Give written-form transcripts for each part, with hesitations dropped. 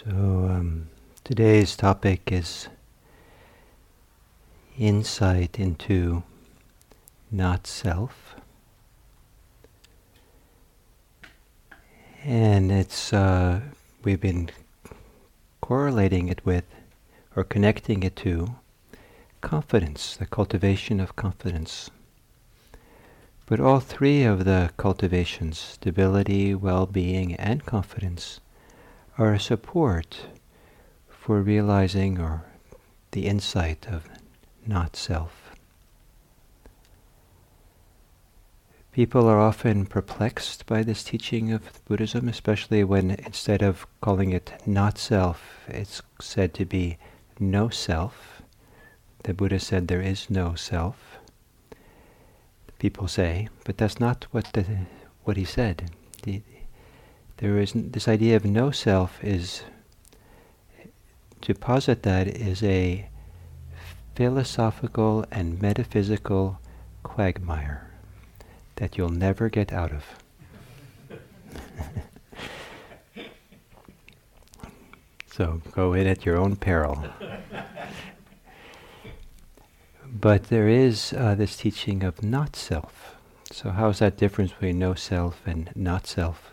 Today's topic is insight into not self, and we've been correlating it with, or connecting it to, confidence, the cultivation of confidence. But all three of the cultivations, stability, well-being, and confidence, are a support for realizing or the insight of not self. People are often perplexed by this teaching of Buddhism, especially when instead of calling it not self, it's said to be no self. The Buddha said there is no self. People say, but that's not what he said. There is this idea of no self is, to posit that, is a philosophical and metaphysical quagmire that you'll never get out of. So go in at your own peril. But there is this teaching of not self. So how is that difference between no self and not self?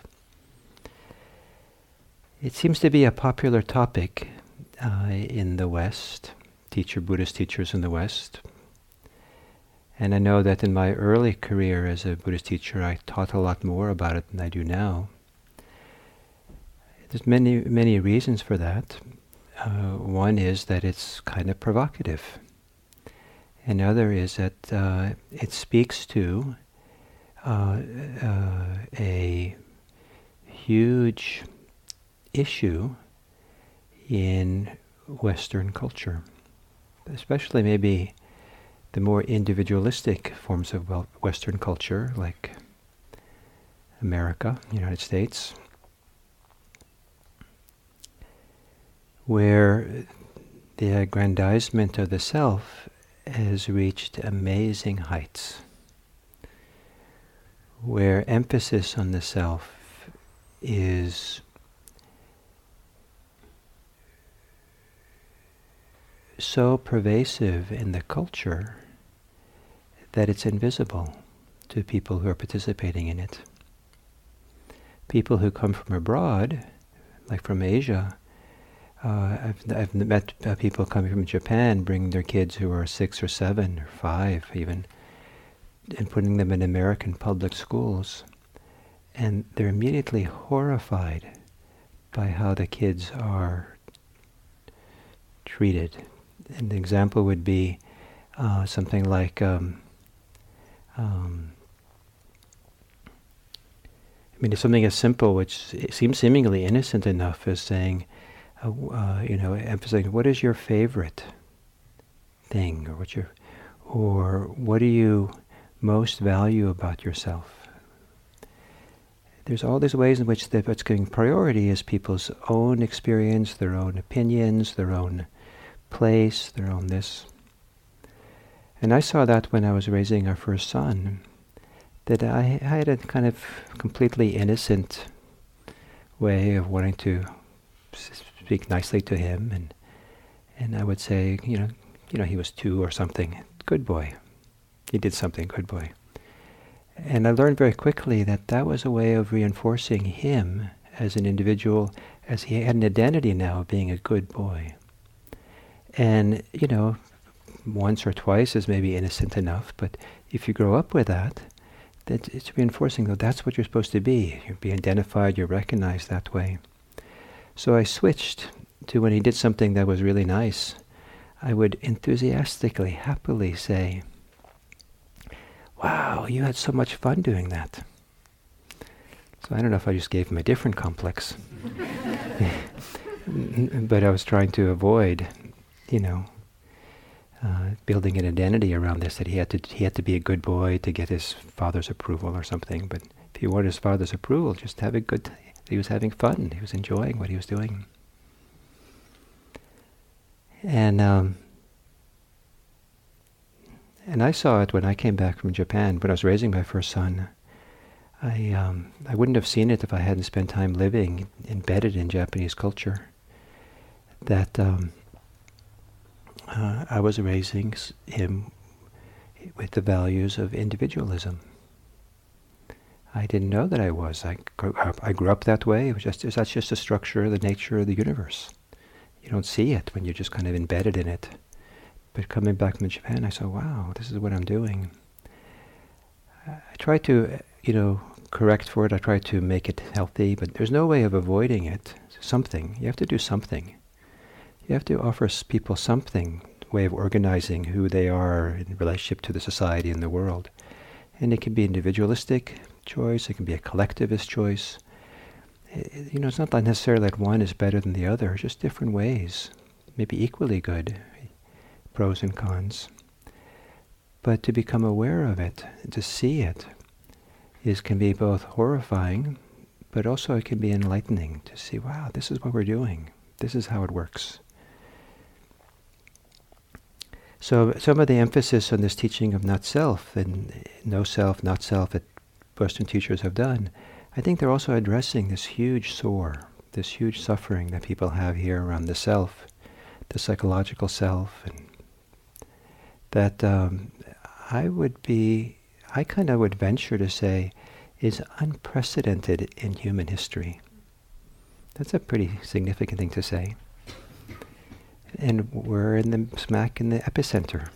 It seems to be a popular topic in the West, Buddhist teachers in the West. And I know that in my early career as a Buddhist teacher, I taught a lot more about it than I do now. There's many reasons for that. One is that it's kind of provocative. Another is that it speaks to a huge issue in Western culture, especially maybe the more individualistic forms of Western culture, like America, United States, where the aggrandizement of the self has reached amazing heights, where emphasis on the self is so pervasive in the culture that it's invisible to people who are participating in it. People who come from abroad, like from Asia, I've met people coming from Japan bringing their kids who are 6 or 7 or 5 even, and putting them in American public schools, and they're immediately horrified by how the kids are treated. And the example would be something like, it's something as simple, which seems seemingly innocent enough, as saying, emphasizing, what is your favorite thing, or what do you most value about yourself? There's all these ways in which what's giving priority is people's own experience, their own opinions, their own place, their own this. And I saw that when I was raising our first son, that I had a kind of completely innocent way of wanting to speak nicely to him, and I would say, he was 2 or something, good boy. He did something, good boy. And I learned very quickly that was a way of reinforcing him as an individual, as he had an identity now of being a good boy. And, once or twice is maybe innocent enough, but if you grow up with that it's reinforcing that that's what you're supposed to be. You'll be identified, you're recognized that way. So I switched to, when he did something that was really nice, I would enthusiastically, happily say, wow, you had so much fun doing that. So I don't know if I just gave him a different complex. But I was trying to avoid, building an identity around this, that he had to be a good boy to get his father's approval or something. But if he wanted his father's approval, just have a good. He was having fun. He was enjoying what he was doing. And I saw it when I came back from Japan, when I was raising my first son. I wouldn't have seen it if I hadn't spent time living embedded in Japanese culture. that I was raising him with the values of individualism. I didn't know that I was. I grew up that way. That's just the structure, the nature of the universe. You don't see it when you're just kind of embedded in it. But coming back from Japan, I saw, wow, this is what I'm doing. I try to, correct for it. I try to make it healthy, but there's no way of avoiding it. Something. You have to do something. You have to offer people something, way of organizing who they are in relationship to the society and the world. And it can be individualistic choice. It can be a collectivist choice. It's not necessarily that one is better than the other. Just different ways, maybe equally good, pros and cons. But to become aware of it, to see it, can be both horrifying, but also it can be enlightening to see, wow, this is what we're doing. This is how it works. So some of the emphasis on this teaching of not self and no self, not self that Western teachers have done, I think they're also addressing this huge sore, this huge suffering that people have here around the self, the psychological self, and that I kind of would venture to say is unprecedented in human history. That's a pretty significant thing to say. And we're smack in the epicenter.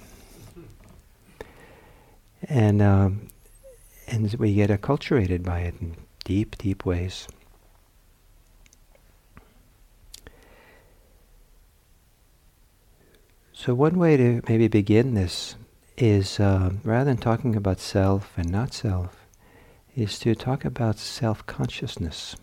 And we get acculturated by it in deep, deep ways. So one way to maybe begin this is, rather than talking about self and not self, is to talk about self-consciousness.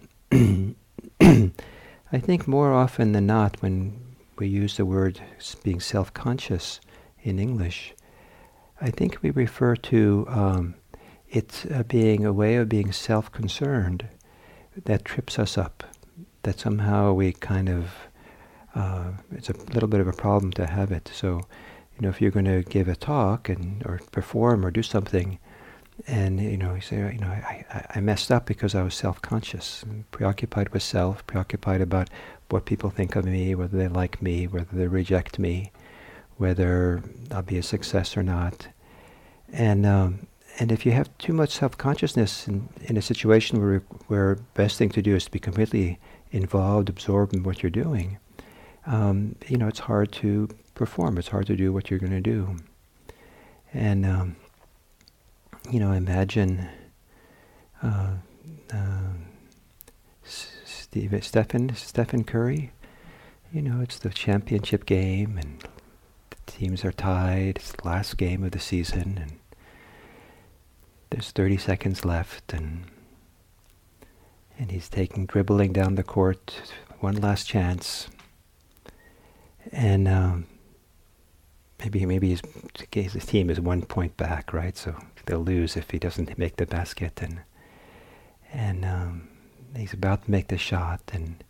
I think more often than not, when we use the word being self-conscious in English, I think we refer to it being a way of being self-concerned that trips us up, that somehow we kind of, it's a little bit of a problem to have it. So, if you're going to give a talk or perform or do something, and you say, I messed up because I was self-conscious, preoccupied with self, preoccupied about what people think of me, whether they like me, whether they reject me, whether I'll be a success or not. And if you have too much self-consciousness in a situation where best thing to do is to be completely involved, absorbed in what you're doing, it's hard to perform. It's hard to do what you're going to do. And imagine Stephen Curry. It's the championship game, and the teams are tied. It's the last game of the season, and there's 30 seconds left, and he's dribbling down the court, one last chance, and maybe his team is 1 point back, right? So they'll lose if he doesn't make the basket, and he's about to make the shot, and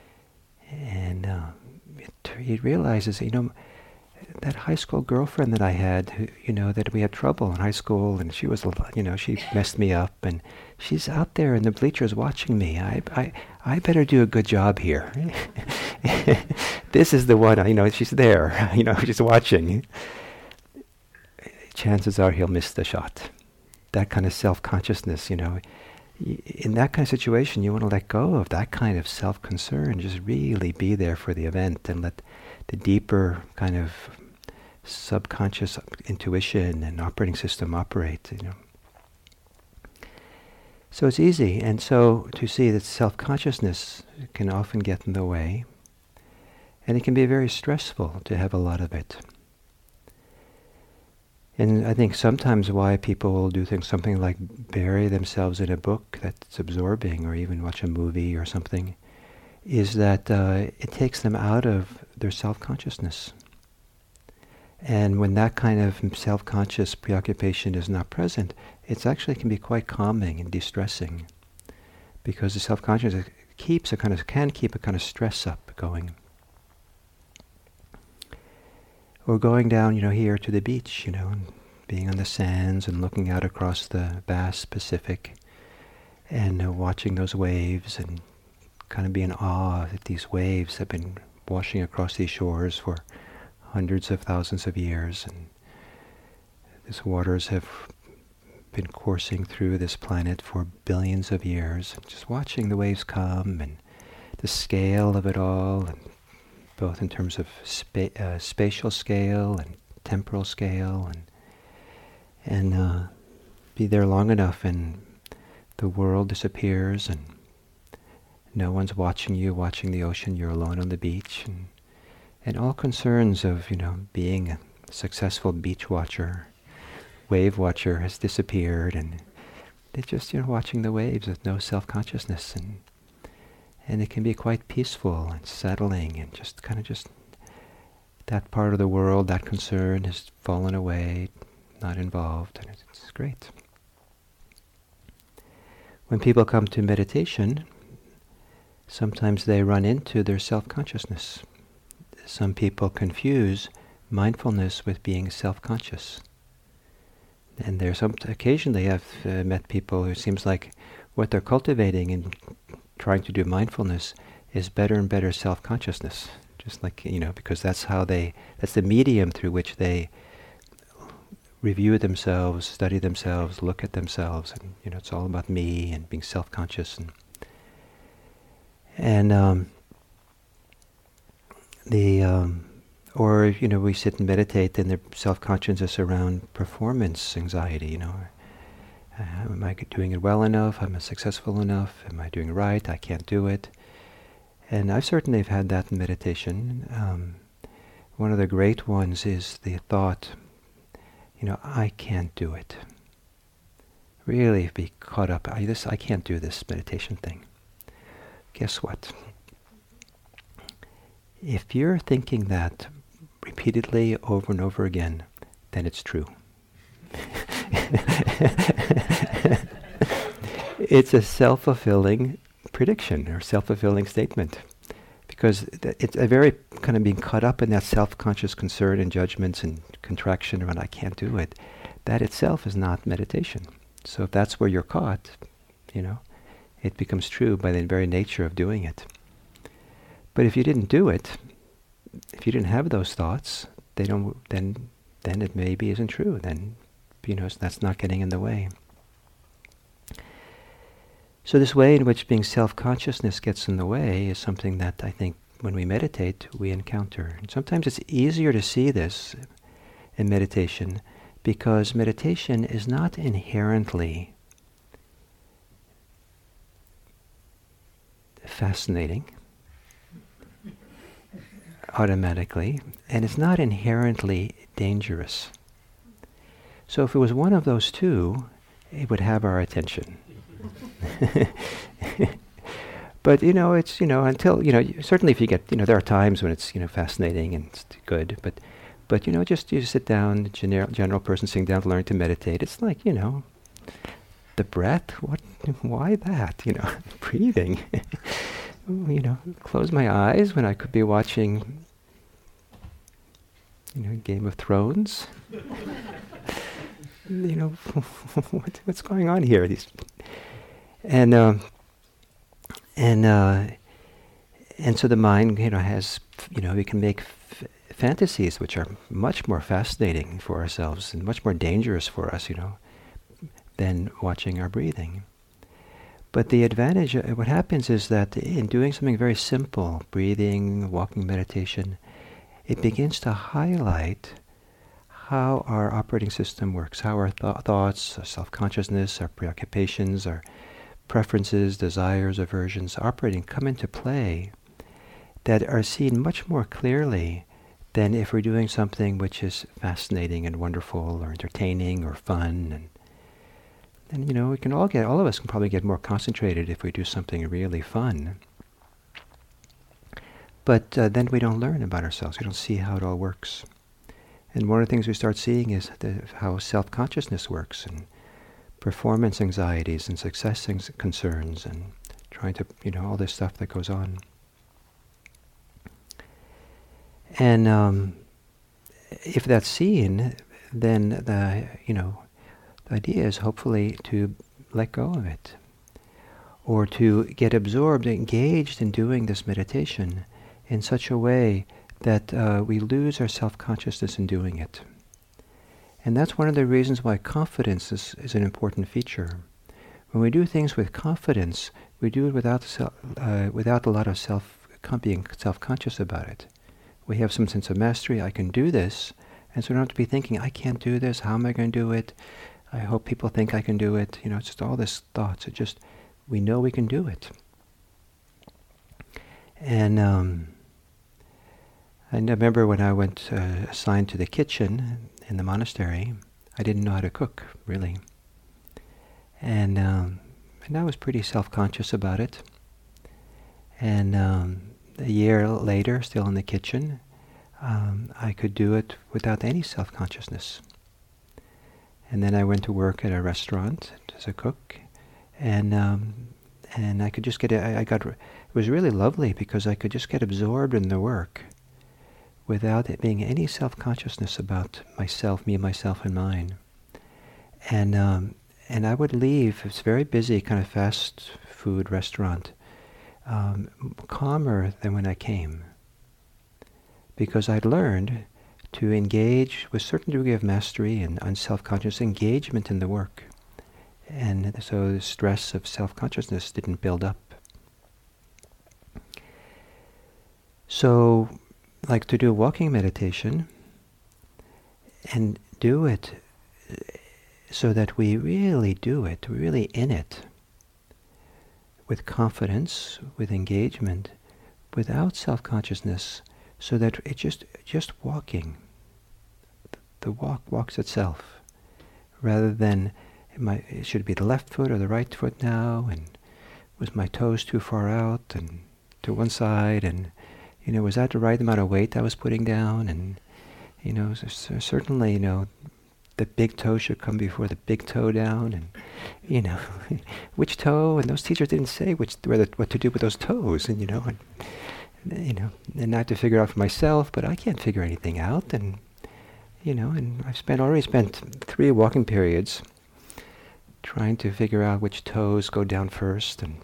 he realizes, that high school girlfriend that I had, who, that we had trouble in high school, and she was, she messed me up, and she's out there in the bleachers watching me. I better do a good job here. This is the one, she's there, she's watching. Chances are he'll miss the shot. That kind of self-consciousness, in that kind of situation, you want to let go of that kind of self-concern, just really be there for the event and let the deeper kind of subconscious intuition and operating system operate, So it's easy, and so to see that self-consciousness can often get in the way, and it can be very stressful to have a lot of it. And I think sometimes why people will do something like bury themselves in a book that's absorbing, or even watch a movie or something, is that it takes them out of their self-consciousness. And when that kind of self-conscious preoccupation is not present, it actually can be quite calming and de-stressing, because the self-consciousness can keep a kind of stress up going. Or going down, here to the beach, and being on the sands and looking out across the vast Pacific, and watching those waves and kind of be in awe that these waves have been washing across these shores for hundreds of thousands of years, and these waters have been coursing through this planet for billions of years, and just watching the waves come and the scale of it all, and both in terms of spatial scale and temporal scale, and be there long enough and the world disappears and no one's watching you, watching the ocean, you're alone on the beach, and all concerns of, being a successful beach watcher, wave watcher has disappeared, and they're just, watching the waves with no self-consciousness, and it can be quite peaceful and settling, and just that part of the world, that concern has fallen away, not involved, and it's great. When people come to meditation, sometimes they run into their self-consciousness. Some people confuse mindfulness with being self-conscious. And there's occasionally I've met people who seems like what they're cultivating and trying to do mindfulness is better and better self-consciousness. Just like, because that's the medium through which they review themselves, study themselves, look at themselves, and, it's all about me and being self-conscious. Or we sit and meditate, and the self-consciousness around performance anxiety, am I doing it well enough? Am I successful enough? Am I doing right? I can't do it. And I've certainly had that in meditation. One of the great ones is the thought, I can't do it. Really be caught up, I can't do this meditation thing. Guess what? If you're thinking that repeatedly over and over again, then it's true. It's a self-fulfilling prediction or self-fulfilling statement, because it's a very kind of being caught up in that self-conscious concern and judgments and contraction around I can't do it. That itself is not meditation. So if that's where you're caught, it becomes true by the very nature of doing it. But if you didn't do it, if you didn't have those thoughts, then it maybe isn't true. Then, that's not getting in the way. So this way in which being self-consciousness gets in the way is something that I think when we meditate, we encounter. And sometimes it's easier to see this in meditation because meditation is not inherently fascinating automatically, and it's not inherently dangerous. So if it was one of those two, it would have our attention. But it's until certainly if you get there are times when it's fascinating and it's good, but just you sit down, general person sitting down to learn to meditate. It's like the breath. Why that? Breathing. Close my eyes when I could be watching Game of Thrones. What's going on here? And so the mind, has, we can make fantasies which are much more fascinating for ourselves and much more dangerous for us, than watching our breathing. But the advantage, what happens is that in doing something very simple, breathing, walking meditation, it begins to highlight how our operating system works, how our thoughts, our self-consciousness, our preoccupations, our preferences, desires, aversions, come into play that are seen much more clearly than if we're doing something which is fascinating and wonderful or entertaining or fun. And we can all of us can probably get more concentrated if we do something really fun. But then we don't learn about ourselves. We don't see how it all works. And one of the things we start seeing is how self-consciousness works, and performance anxieties and success concerns, and trying to, all this stuff that goes on. And if that's seen, then the idea is hopefully to let go of it, or to get absorbed, engaged in doing this meditation in such a way that we lose our self-consciousness in doing it. And that's one of the reasons why confidence is an important feature. When we do things with confidence, we do it without a lot of being self-conscious about it. We have some sense of mastery. I can do this, and so we don't have to be thinking, I can't do this. How am I going to do it? I hope people think I can do it. It's just all this thoughts. We know we can do it. And I remember when I went assigned to the kitchen in the monastery, I didn't know how to cook, really. And I was pretty self-conscious about it. And a year later, still in the kitchen, I could do it without any self-consciousness. And then I went to work at a restaurant as a cook, and I could just it was really lovely because I could just get absorbed in the work without it being any self-consciousness about myself, me, myself, and mine. And I would leave. It's a very busy kind of fast food restaurant, calmer than when I came, because I'd learned to engage with a certain degree of mastery and unself-conscious engagement in the work. And so the stress of self-consciousness didn't build up. So, like to do walking meditation, and do it so that we really do it, we're really in it, with confidence, with engagement, without self-consciousness, so that it's just walking. The walk walks itself, rather than it should be the left foot or the right foot now, and was my toes too far out and to one side, and was that the right amount of weight I was putting down, and certainly the big toe should come before the big toe down, and which toe, and those teachers didn't say what to do with those toes, and and not to figure out for myself, but I can't figure anything out, and I've already spent 3 walking periods trying to figure out which toes go down first, and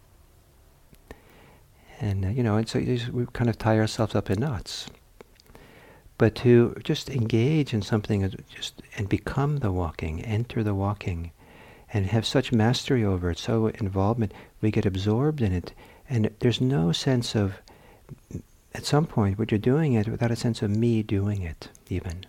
so we kind of tie ourselves up in knots. But to just engage in something and become the walking, enter the walking, and have such mastery over it, so involvement, we get absorbed in it, and there's no sense of, at some point, what you're doing it without a sense of me doing it, even.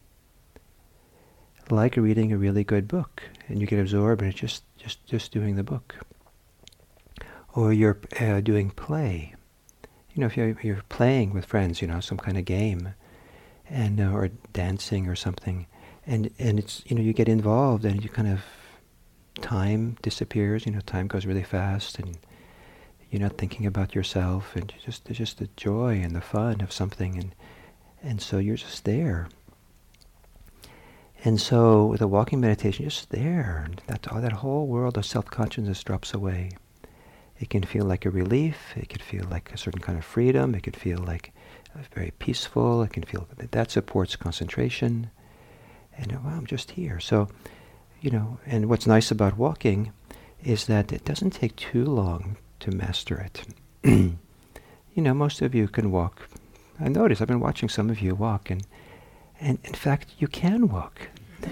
Like reading a really good book, and you get absorbed in it just doing the book. Or you're doing play. If you're playing with friends, some kind of game, and or dancing or something, and it's you get involved, and you kind of, time disappears. Time goes really fast, and you're not thinking about yourself, and there's just the joy and the fun of something, and so you're just there. And so with a walking meditation, just there, and that whole world of self-consciousness drops away. It can feel like a relief. It could feel like a certain kind of freedom. It could feel like very peaceful. It can feel that supports concentration. And I'm just here. So, and what's nice about walking is that it doesn't take too long to master it. Most of you can walk. I notice I've been watching some of you walk, and in fact, you can walk.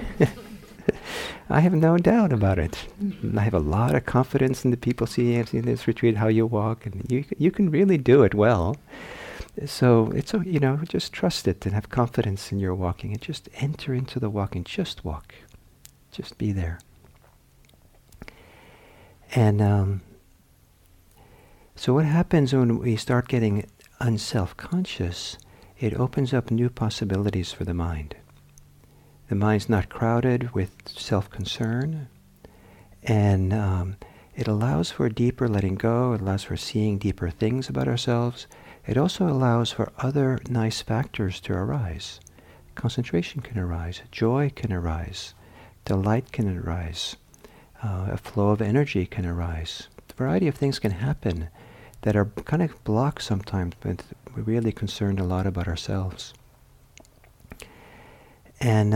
I have no doubt about it. I have a lot of confidence in the people seeing in this retreat how you walk, and you can really do it well. So it's just trust it and have confidence in your walking, and just enter into the walking. Just walk, just be there. And so what happens when we start getting unself-conscious? It opens up new possibilities for the mind. The mind's not crowded with self-concern, and it allows for deeper letting go. It allows for seeing deeper things about ourselves. It also allows for other nice factors to arise. Concentration can arise, joy can arise, delight can arise, a flow of energy can arise. A variety of things can happen that are kind of blocked sometimes, but we're really concerned a lot about ourselves. And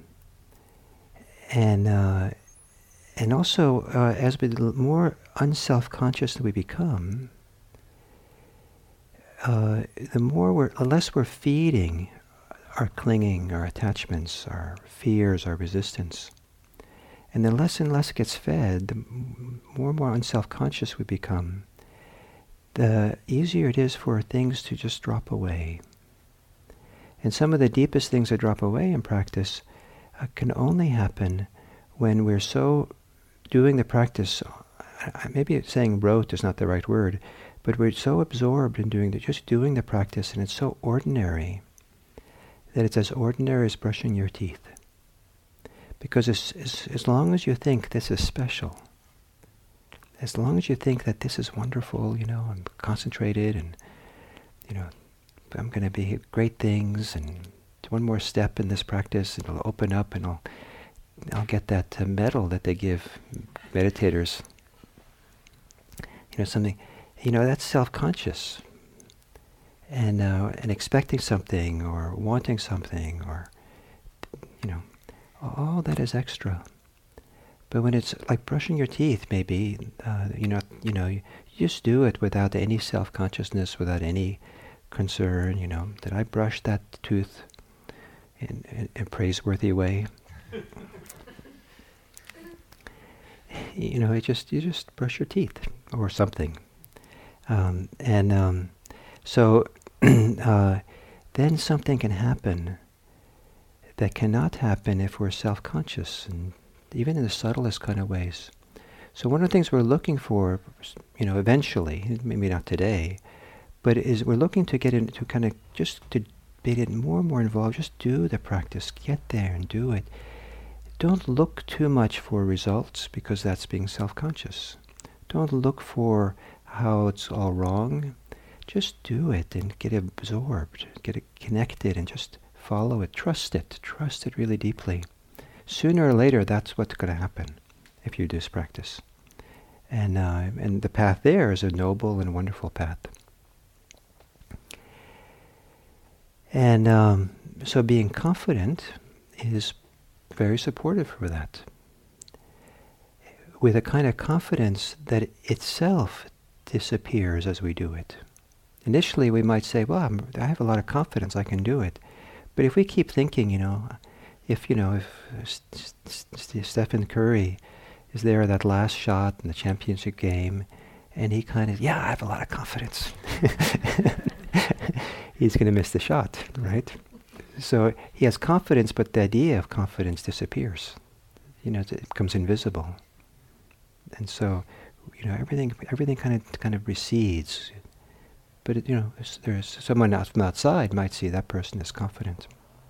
also, as we more unself-conscious we become, the less we're feeding our clinging, our attachments, our fears, our resistance. And the less and less gets fed, the more and more unself-conscious we become, the easier it is for things to just drop away. And some of the deepest things that drop away in practice can only happen when we're so doing the practice, maybe saying rote is not the right word, but we're so absorbed in just doing the practice, and it's so ordinary that it's as ordinary as brushing your teeth. Because as long as you think this is special, as long as you think that this is wonderful, I'm concentrated and, I'm going to be great things, and one more step in this practice, it'll open up and I'll get that medal that they give meditators. Something, that's self-conscious. And expecting something or wanting something or, all that is extra. But when it's like brushing your teeth, maybe, you just do it without any self-consciousness, without any concern, did I brush that tooth in a praiseworthy way? You just brush your teeth or something. So then something can happen that cannot happen if we're self-conscious, and even in the subtlest kind of ways. So one of the things we're looking for, eventually, maybe not today, but is we're looking to get into kind of just to get more and more involved. Just do the practice. Get there and do it. Don't look too much for results, because that's being self-conscious. Don't look for how it's all wrong. Just do it and get absorbed, get it connected, and just follow it. Trust it really deeply. Sooner or later, that's what's going to happen if you do this practice. And the path there is a noble and wonderful path. And so being confident is very supportive for that. With a kind of confidence that itself disappears as we do it. Initially we might say, well, I have a lot of confidence, I can do it. But if we keep thinking, if Stephen Curry is there at that last shot in the championship game, and he kind of, I have a lot of confidence. He's going to miss the shot, right? So he has confidence, but the idea of confidence disappears. It becomes invisible. And so, everything kind of recedes. But there's someone else from outside might see that person as confident.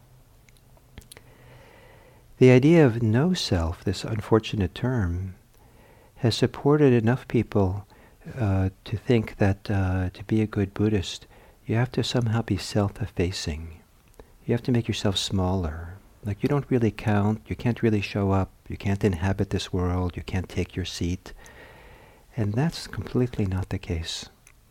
The idea of no self, this unfortunate term, has supported enough people to think that to be a good Buddhist, you have to somehow be self-effacing. You have to make yourself smaller. Like you don't really count, you can't really show up, you can't inhabit this world, you can't take your seat. And that's completely not the case.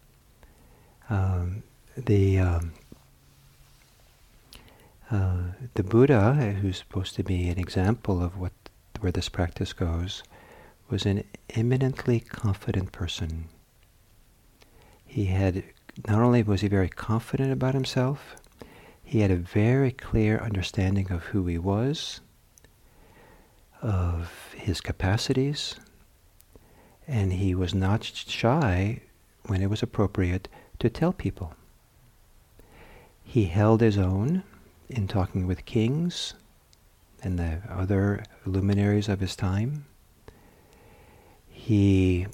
The Buddha, who's supposed to be an example of where this practice goes, was an eminently confident person. Not only was he very confident about himself, he had a very clear understanding of who he was, of his capacities, and he was not shy, when it was appropriate, to tell people. He held his own in talking with kings and the other luminaries of his time. He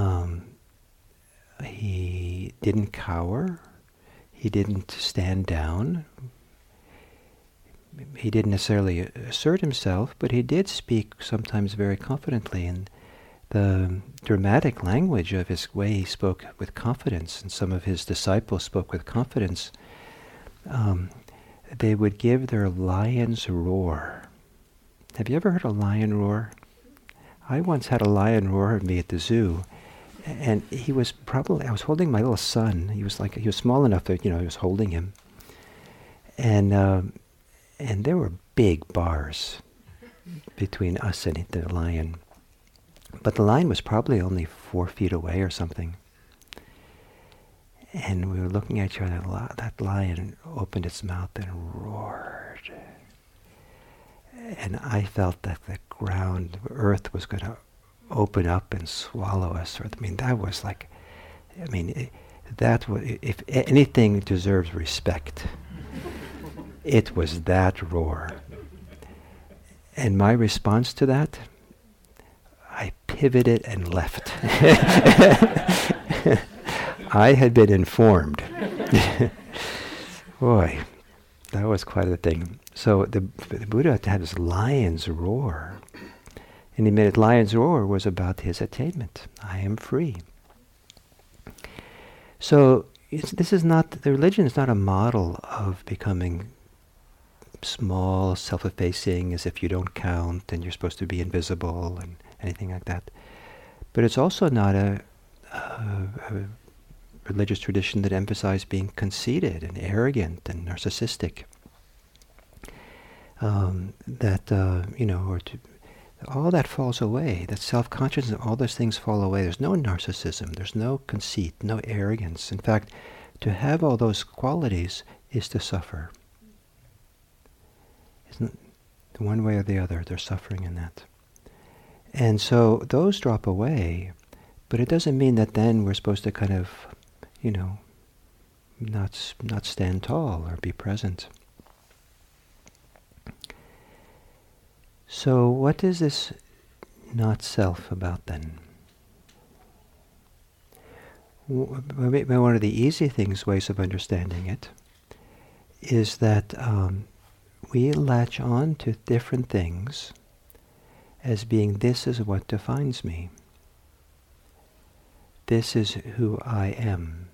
didn't cower. He didn't stand down. He didn't necessarily assert himself, but he did speak sometimes very confidently. And the dramatic language of his way he spoke with confidence, and some of his disciples spoke with confidence, they would give their lion's roar. Have you ever heard a lion roar? I once had a lion roar at me at the zoo, and I was holding my little son. He was small enough that, I was holding him. And there were big bars between us and the lion. But the lion was probably only 4 feet away or something. And we were looking at each other, and that lion opened its mouth and roared. And I felt that the ground, the earth was going to open up and swallow us. I mean, that was like, if anything deserves respect, it was that roar. And my response to that, I pivoted and left. I had been informed. Boy, that was quite a thing. So the Buddha had this lion's roar. And he made lion's roar was about his attainment. I am free. So the religion is not a model of becoming small, self-effacing, as if you don't count and you're supposed to be invisible and anything like that. But it's also not a religious tradition that emphasizes being conceited and arrogant and narcissistic. All that falls away. That self-consciousness, all those things fall away. There's no narcissism. There's no conceit, no arrogance. In fact, to have all those qualities is to suffer. Isn't one way or the other? There's suffering in that. And so those drop away, but it doesn't mean that then we're supposed to kind of, not stand tall or be present. So what is this not self about then? One of the easy ways of understanding it, is that we latch on to different things as being, this is what defines me. This is who I am.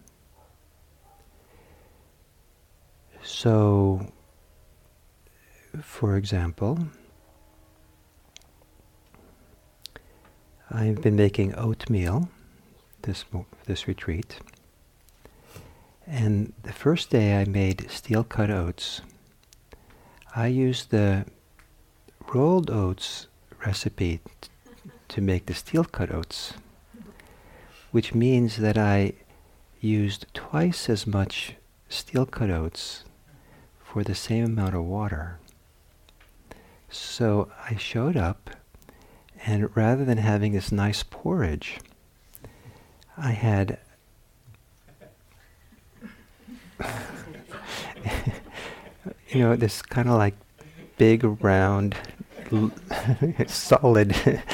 So, for example, I've been making oatmeal this retreat, and the first day I made steel-cut oats. I used the rolled oats recipe to make the steel-cut oats, which means that I used twice as much steel-cut oats for the same amount of water. So I showed up, and rather than having this nice porridge, I had this kind of like big, round, solid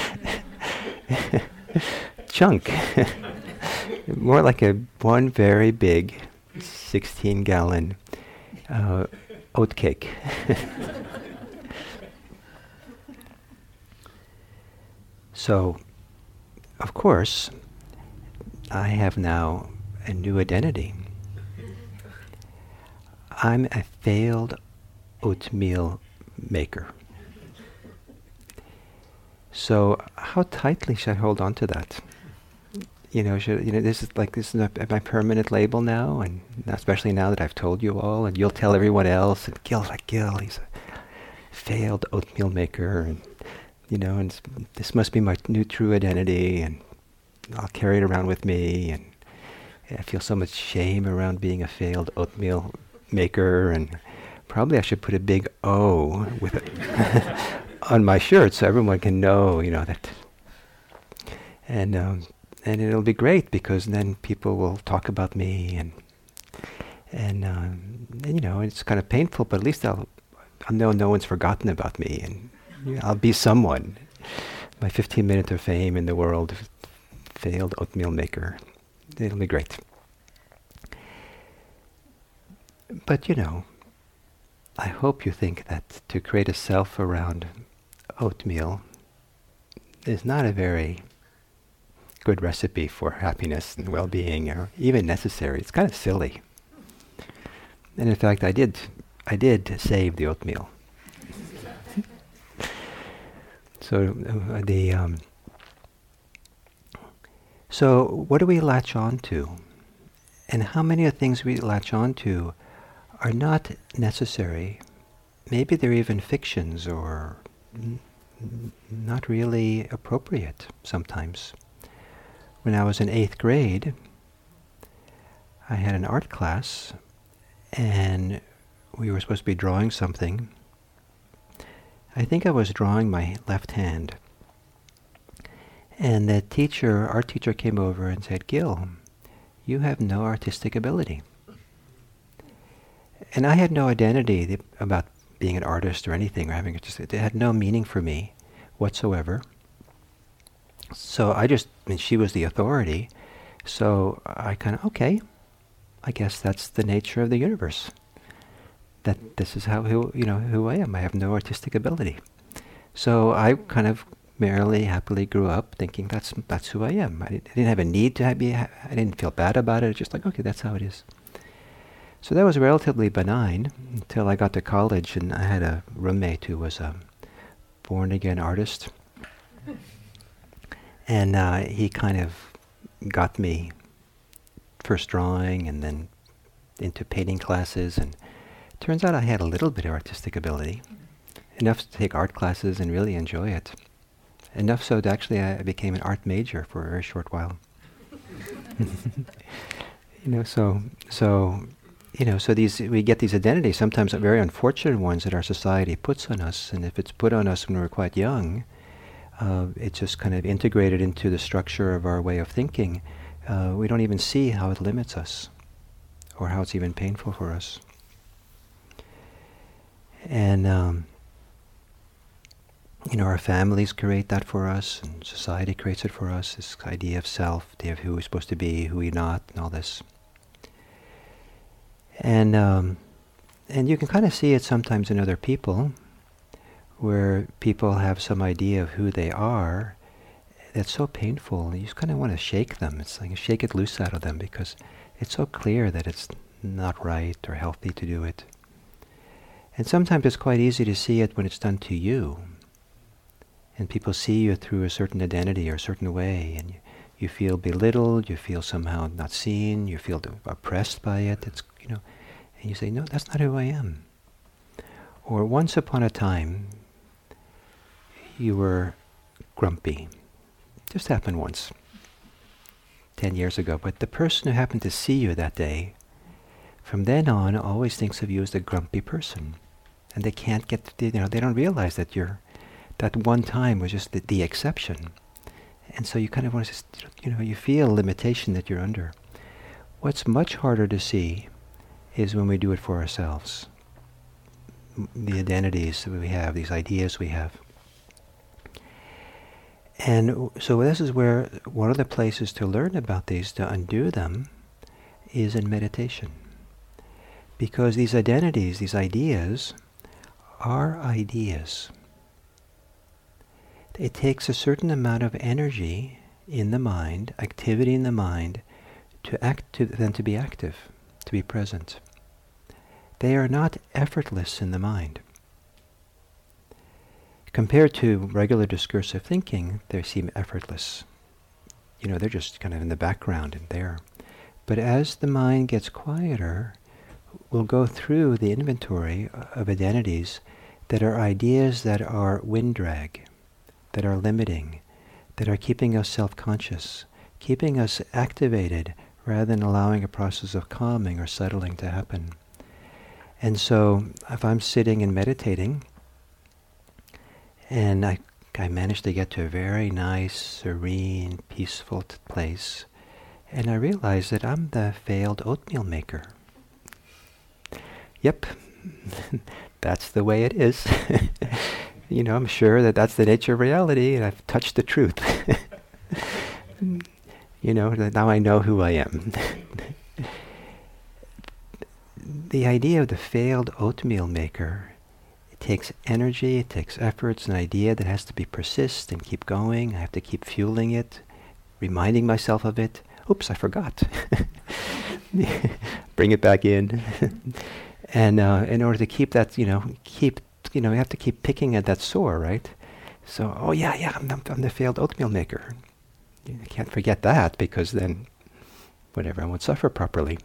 chunk. More like one very big 16-gallon oat cake. So, of course, I have now a new identity. I'm a failed oatmeal maker. So, how tightly should I hold on to that? This is my permanent label now, and especially now that I've told you all, and you'll tell everyone else. And Gil, he's a failed oatmeal maker, and this must be my new true identity, and I'll carry it around with me, and I feel so much shame around being a failed oatmeal maker, and probably I should put a big O with it on my shirt so everyone can know, that. And it'll be great, because then people will talk about me, and it's kind of painful, but at least I'll know no one's forgotten about me, and I'll be someone. My 15 minutes of fame in the world, failed oatmeal maker. It'll be great. But I hope you think that to create a self around oatmeal is not a very good recipe for happiness and well-being, or even necessary. It's kind of silly. And in fact, I did save the oatmeal. So so what do we latch on to? And how many of the things we latch on to are not necessary? Maybe they're even fictions, or not really appropriate sometimes. When I was in 8th grade, I had an art class, and we were supposed to be drawing something. I think I was drawing my left hand. And the teacher, our teacher, came over and said, "Gil, you have no artistic ability." And I had no identity about being an artist or anything, or having it had no meaning for me whatsoever. So she was the authority, so I kind of, okay, I guess that's the nature of the universe. That this is who I am. I have no artistic ability. So I kind of merrily, happily grew up thinking that's who I am. I didn't have a need to be. I didn't feel bad about it. It's just like, okay, that's how it is. So that was relatively benign until I got to college, and I had a roommate who was a born-again artist, and he kind of got me first drawing and then into painting classes, and turns out I had a little bit of artistic ability, enough to take art classes and really enjoy it. Enough so that actually I became an art major for a very short while. So we get these identities, sometimes very unfortunate ones that our society puts on us, and if it's put on us when we're quite young, it's just kind of integrated into the structure of our way of thinking. We don't even see how it limits us, or how it's even painful for us. And our families create that for us, and society creates it for us, this idea of self, idea of who we're supposed to be, who we're not, and all this. And you can kind of see it sometimes in other people, where people have some idea of who they are that's so painful, you just kind of want to shake them. It's like you shake it loose out of them, because it's so clear that it's not right or healthy to do it. And sometimes it's quite easy to see it when it's done to you. And people see you through a certain identity or a certain way, and you feel belittled, you feel somehow not seen, you feel oppressed by it. And you say, no, that's not who I am. Or once upon a time, you were grumpy. Just happened once, 10 years ago. But the person who happened to see you that day, from then on, always thinks of you as the grumpy person. And they can't they don't realize that that one time was just the exception. And so you kind of want to, you feel limitation that you're under. What's much harder to see is when we do it for ourselves. The identities that we have, these ideas we have. And so this is where one of the places to learn about these, to undo them, is in meditation. Because these identities, these ideas, are ideas. It takes a certain amount of energy in the mind, activity in the mind, to be active, to be present. They are not effortless in the mind. Compared to regular discursive thinking, they seem effortless. They're just kind of in the background and there. But as the mind gets quieter, we'll go through the inventory of identities that are ideas that are wind drag, that are limiting, that are keeping us self-conscious, keeping us activated rather than allowing a process of calming or settling to happen. And so if I'm sitting and meditating, and I manage to get to a very nice, serene, peaceful place, and I realize that I'm the failed oatmeal maker. Yep, that's the way it is. I'm sure that that's the nature of reality, and I've touched the truth. Now I know who I am. The idea of the failed oatmeal maker, it takes energy, it takes effort. It's an idea that has to be persist and keep going. I have to keep fueling it, reminding myself of it. Oops, I forgot. Bring it back in. And in order to keep that, you have to keep picking at that sore, right? So, I'm the failed oatmeal maker. You can't forget that, because then, whatever, I won't suffer properly.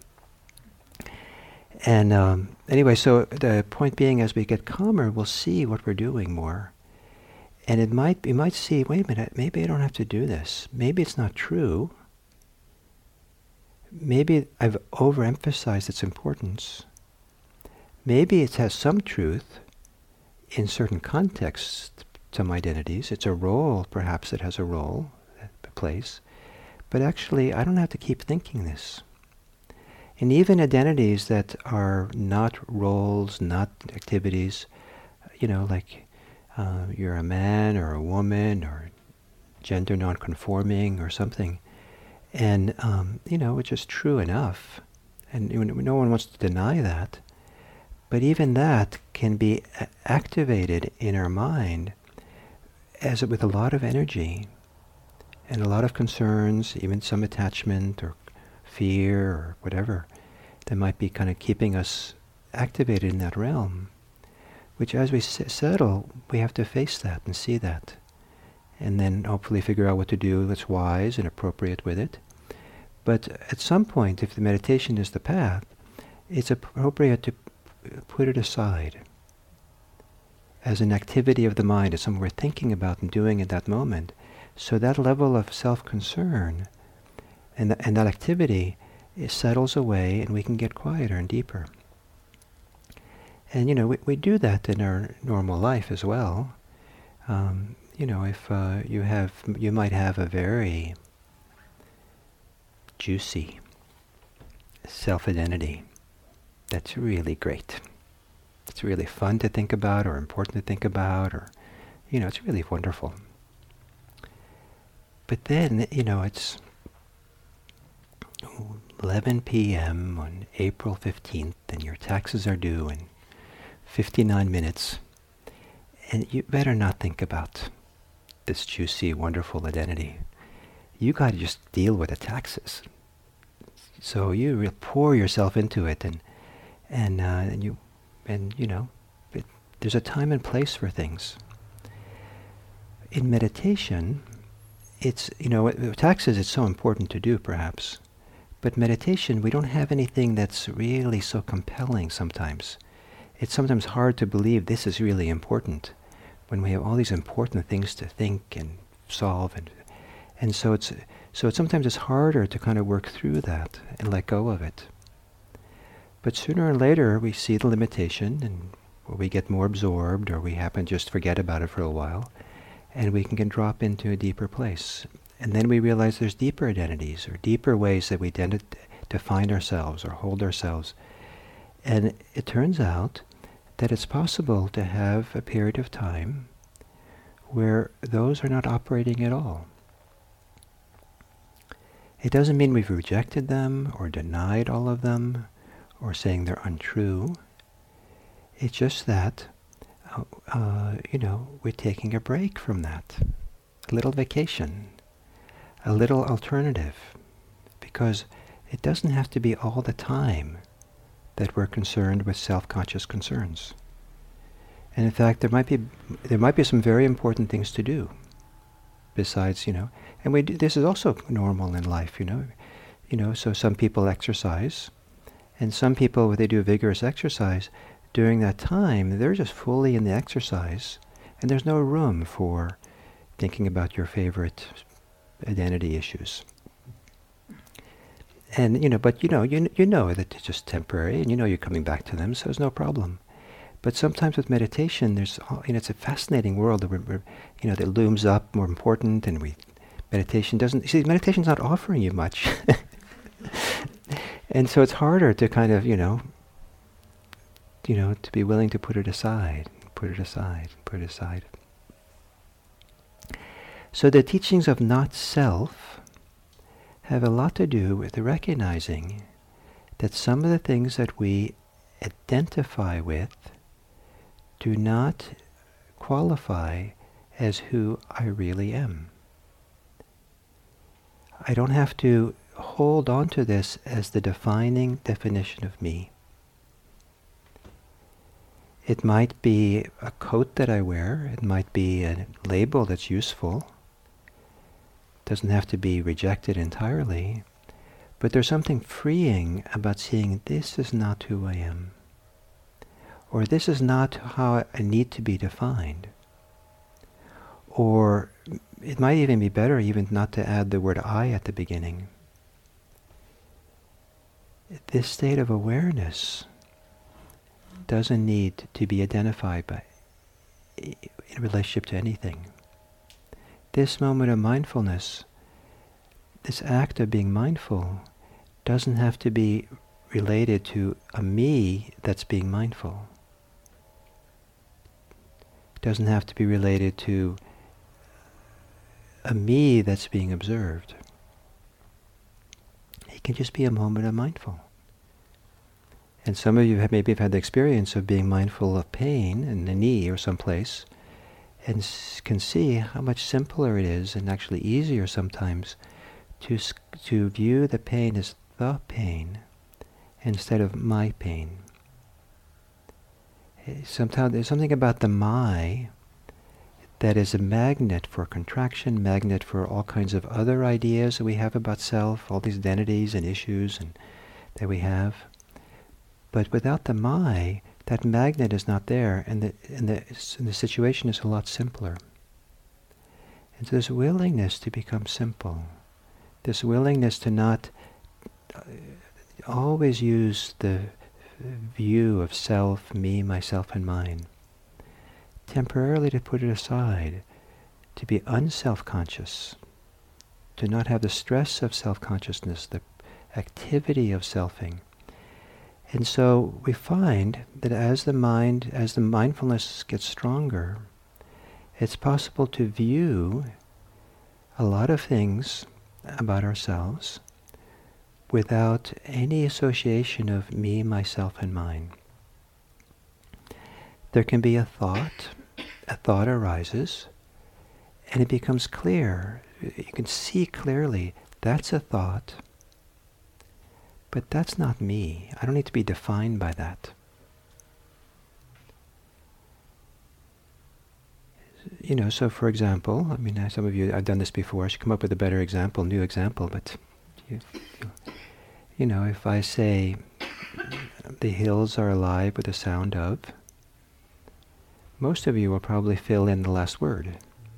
And anyway, so the point being, as we get calmer, we'll see what we're doing more. And we might see, wait a minute, maybe I don't have to do this. Maybe it's not true. maybe I've overemphasized its importance. Maybe it has some truth in certain contexts, some identities. It's a role, perhaps it has a role, a place. But actually, I don't have to keep thinking this. And even identities that are not roles, not activities, like you're a man or a woman or gender non-conforming or something, and which is true enough, and no one wants to deny that. But even that can be activated in our mind with a lot of energy and a lot of concerns, even some attachment or fear or whatever that might be kind of keeping us activated in that realm, which as we settle, we have to face that and see that, and then hopefully figure out what to do that's wise and appropriate with it. But at some point, if the meditation is the path, it's appropriate to put it aside as an activity of the mind, as something we're thinking about and doing at that moment. So that level of self-concern and that activity, it settles away and we can get quieter and deeper. And we do that in our normal life as well. If you might have a very juicy self-identity that's really great. It's really fun to think about, or important to think about, or it's really wonderful. But then, it's 11 p.m. on April 15th, and your taxes are due in 59 minutes, and you better not think about this juicy, wonderful identity. You got to just deal with the taxes. So you pour yourself into it, there's a time and place for things. In meditation, taxes, it's so important to do, perhaps. But meditation, we don't have anything that's really so compelling sometimes. It's sometimes hard to believe this is really important when we have all these important things to think and solve, and so sometimes it's harder to kind of work through that and let go of it. But sooner or later we see the limitation, and we get more absorbed, or we happen to just forget about it for a while, and we can drop into a deeper place. And then we realize there's deeper identities, or deeper ways that we tend to define ourselves or hold ourselves. And it turns out that it's possible to have a period of time where those are not operating at all. It doesn't mean we've rejected them or denied all of them or saying they're untrue. It's just that, we're taking a break from that, a little vacation, a little alternative, because it doesn't have to be all the time that we're concerned with self-conscious concerns. And in fact, there might be some very important things to do besides, and this is also normal in life, so some people exercise, and some people, when they do vigorous exercise, during that time, they're just fully in the exercise, and there's no room for thinking about your favorite identity issues. And, but you know that it's just temporary, and you're coming back to them, so there's no problem. But sometimes with meditation, it's a fascinating world that looms up more important, and meditation's not offering you much. And so it's harder to kind of, to be willing to put it aside. So the teachings of not self have a lot to do with the recognizing that some of the things that we identify with do not qualify as who I really am. I don't have to hold on to this as the defining definition of me. It might be a coat that I wear, it might be a label that's useful. It doesn't have to be rejected entirely, but there's something freeing about seeing this is not who I am, or this is not how I need to be defined. Or it might even be better even not to add the word I at the beginning. this state of awareness doesn't need to be identified by in relationship to anything. This moment of mindfulness, this act of being mindful, doesn't have to be related to a me that's being mindful. It doesn't have to be related to a me that's being observed. It can just be a moment of mindful. And some of you have maybe had the experience of being mindful of pain in the knee or someplace, and can see how much simpler it is and actually easier sometimes to view the pain as the pain instead of my pain. Sometimes there's something about the my that is a magnet for contraction, magnet for all kinds of other ideas that we have about self, all these identities and issues that we have. But without the my, that magnet is not there, and the situation is a lot simpler. And so this willingness to become simple, this willingness to not always use the view of self, me, myself, and mine, temporarily to put it aside, to be unself-conscious, to not have the stress of self-consciousness, the activity of selfing. And so we find that as the mindfulness gets stronger, it's possible to view a lot of things about ourselves without any association of me, myself, and mine. There can be a thought arises, and it becomes clear. You can see clearly, that's a thought, but that's not me. I don't need to be defined by that. So for example, some of you, I've done this before, I should come up with a better example, new example, but if I say, the hills are alive with the sound of, most of you will probably fill in the last word.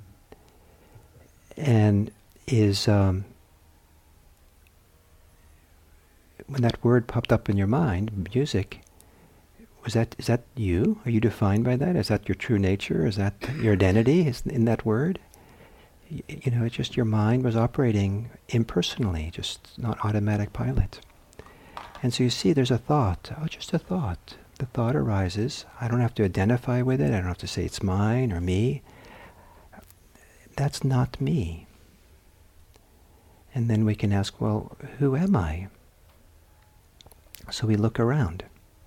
And when that word popped up in your mind, music, is that you? Are you defined by that? Is that your true nature? Is that your identity? Is in that word? It's just your mind was operating impersonally, just not automatic pilot. And so you see there's a thought. Oh, just a thought. The thought arises. I don't have to identify with it. I don't have to say it's mine or me. That's not me. And then we can ask, well, who am I? So we look around.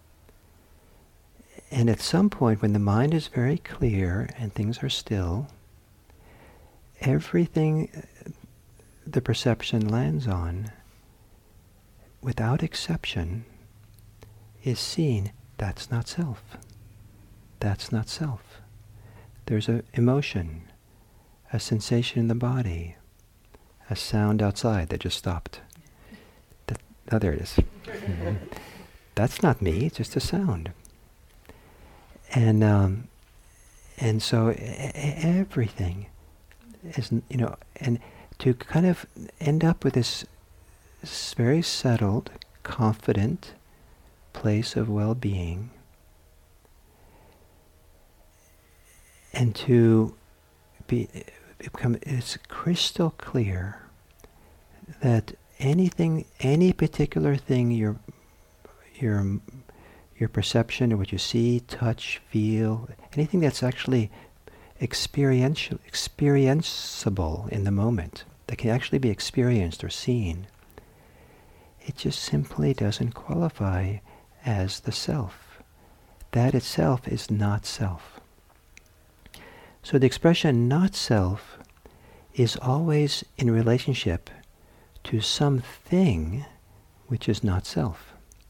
And at some point when the mind is very clear and things are still, everything the perception lands on, without exception, is seen. That's not self. That's not self. There's an emotion, a sensation in the body, a sound outside that just stopped. There it is. That's not me, it's just a sound. And so everything is, and to kind of end up with this very settled, confident place of well-being, and to become, it's crystal clear that any particular thing your perception or what you see, touch, feel, anything that's actually experienceable in the moment, that can actually be experienced or seen, it just simply doesn't qualify as the self. That itself is not self. So the expression not self is always in relationship to something which is not self.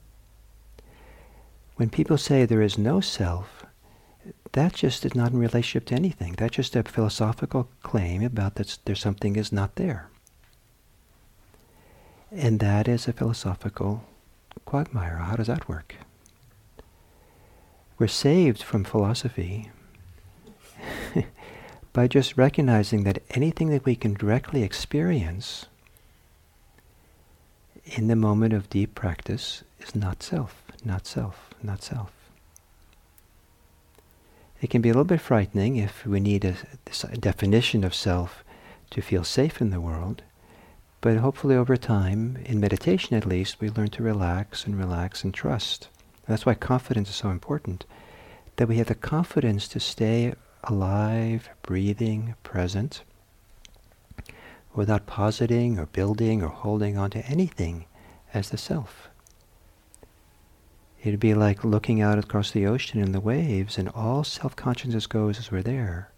When people say there is no self, that just is not in relationship to anything. That's just a philosophical claim about that there's something is not there. And that is a philosophical quagmire. How does that work? We're saved from philosophy by just recognizing that anything that we can directly experience in the moment of deep practice is not self, not self, not self. It can be a little bit frightening if we need this definition of self to feel safe in the world, but hopefully over time, in meditation at least, we learn to relax and trust. And that's why confidence is so important, that we have the confidence to stay alive, breathing, present, without positing or building or holding on to anything as the self. It'd be like looking out across the ocean and the waves, and all self-consciousness goes as we're there.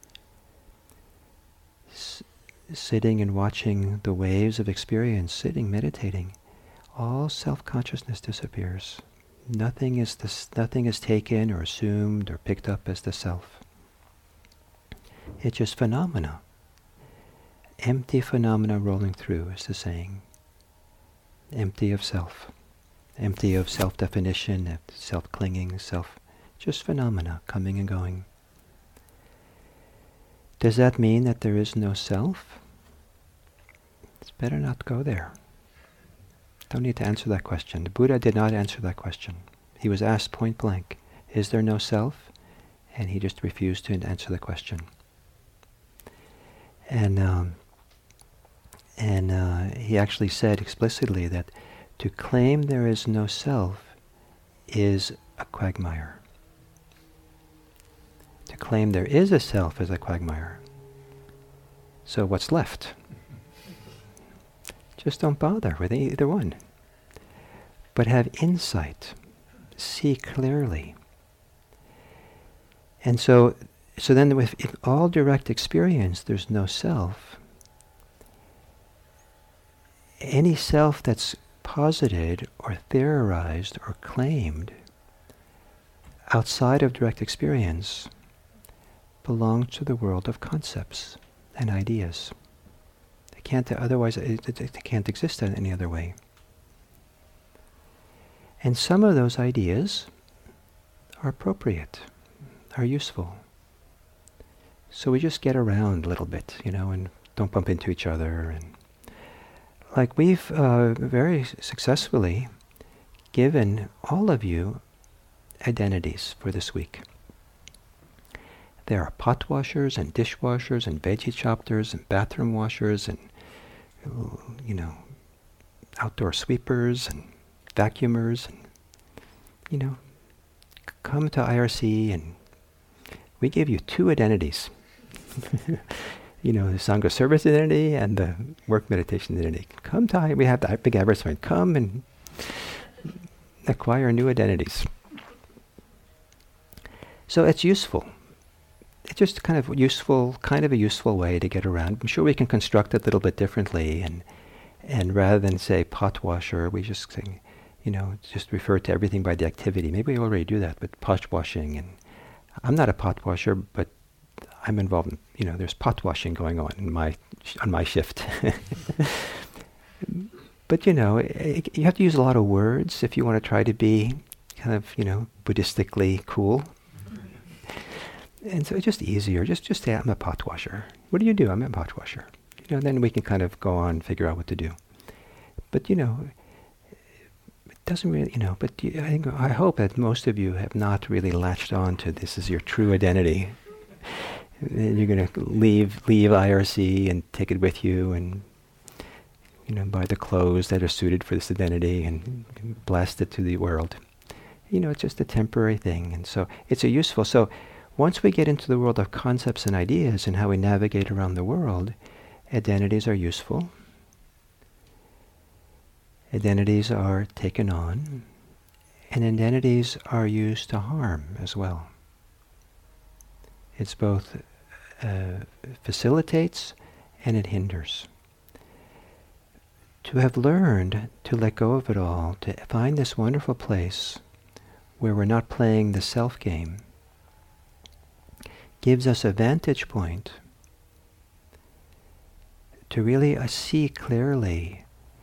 Sitting and watching the waves of experience, sitting, meditating, all self-consciousness disappears. Nothing is taken or assumed or picked up as the self. It's just phenomena. Empty phenomena rolling through is the saying. Empty of self. Empty of self-definition, of self-clinging, just phenomena coming and going. Does that mean that there is no self? It's better not go there. Don't need to answer that question. The Buddha did not answer that question. He was asked point blank, is there no self? And he just refused to answer the question. And he actually said explicitly that to claim there is no self is a quagmire. To claim there is a self is a quagmire. So what's left? Just don't bother with either one. But have insight. See clearly. And so then with all direct experience, there's no self. Any self that's posited or theorized or claimed outside of direct experience belongs to the world of concepts and ideas. It can't exist in any other way. And some of those ideas are appropriate, are useful. So we just get around a little bit, and don't bump into each other. And like we've very successfully given all of you identities for this week. There are pot washers and dishwashers and veggie choppers and bathroom washers and, outdoor sweepers and vacuumers and, come to IRC and we give you 2 identities. The Sangha service identity and the work meditation identity. We have the big advertisement. Come and acquire new identities. So it's useful. It's just kind of a useful way to get around. I'm sure we can construct it a little bit differently, and rather than say pot washer, we just say, just refer to everything by the activity. Maybe we already do that with pot washing, and I'm not a pot washer, but I'm involved in, there's pot washing going on on my shift. But you have to use a lot of words if you want to try to be kind of, Buddhistically cool. And so it's just easier. Just say, I'm a pot washer. What do you do? I'm a pot washer. Then we can kind of go on and figure out what to do. But, it doesn't really, but I hope that most of you have not really latched on to this is your true identity. And you're going to leave IRC and take it with you and, buy the clothes that are suited for this identity and blast it to the world. It's just a temporary thing. And so it's a useful, once we get into the world of concepts and ideas and how we navigate around the world, identities are useful. Identities are taken on, and identities are used to harm as well. It's both facilitates and it hinders. To have learned to let go of it all, to find this wonderful place where we're not playing the self game, gives us a vantage point to really see clearly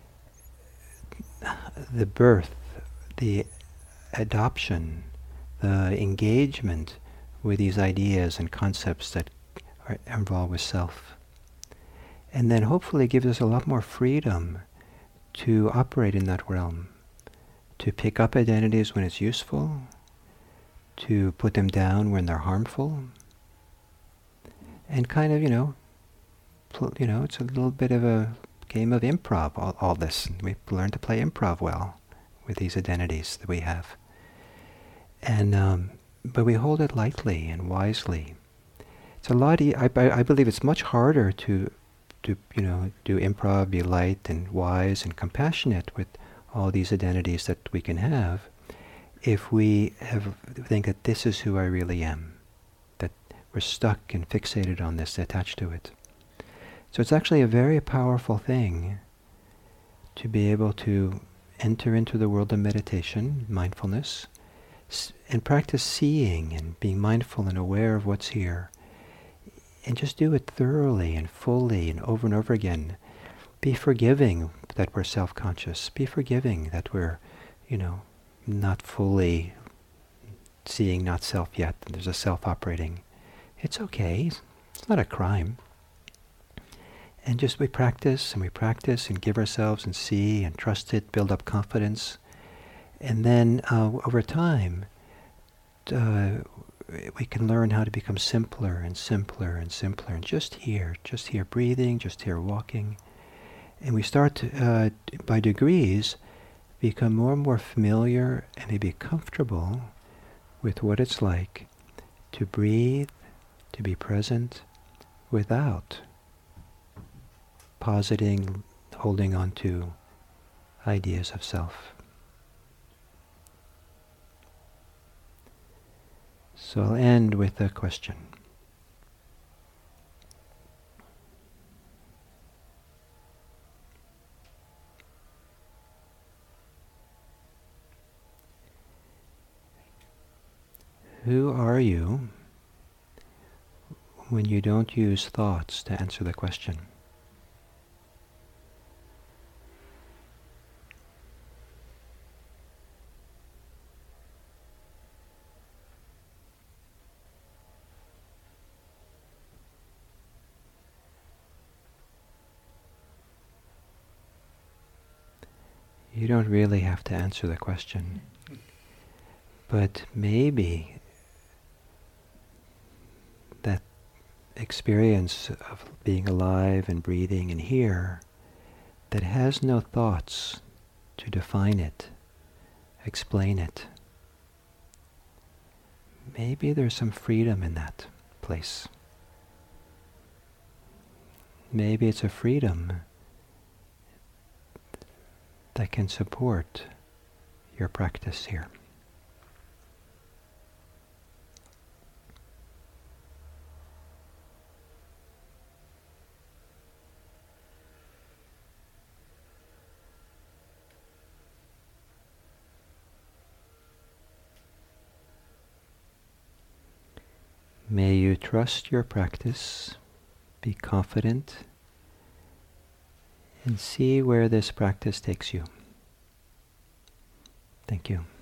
the birth, the adoption, the engagement with these ideas and concepts that are involved with self. And then hopefully gives us a lot more freedom to operate in that realm, to pick up identities when it's useful, to put them down when they're harmful, and kind of, it's a little bit of a game of improv, all this. We've learned to play improv well with these identities that we have. And but we hold it lightly and wisely. It's a lot. I believe it's much harder to do improv, be light and wise and compassionate with all these identities that we can have, if we think that this is who I really am, that we're stuck and fixated on this, attached to it. So it's actually a very powerful thing to be able to enter into the world of meditation, mindfulness, and practice seeing and being mindful and aware of what's here. And just do it thoroughly and fully and over again. Be forgiving that we're self-conscious. Be forgiving that we're, not fully seeing not self yet. There's a self operating. It's okay. It's not a crime. And just we practice and give ourselves and see and trust it, build up confidence. And then over time, we can learn how to become simpler and simpler and simpler. And just here breathing, just here walking. And we start to, by degrees, become more and more familiar and maybe comfortable with what it's like to breathe, to be present, without positing, holding on to ideas of self. So I'll end with a question. Who are you when you don't use thoughts to answer the question? You don't really have to answer the question, but maybe that experience of being alive and breathing and here that has no thoughts to define it, explain it, maybe there's some freedom in that place. Maybe it's a freedom that can support your practice here. May you trust your practice, be confident, and see where this practice takes you. Thank you.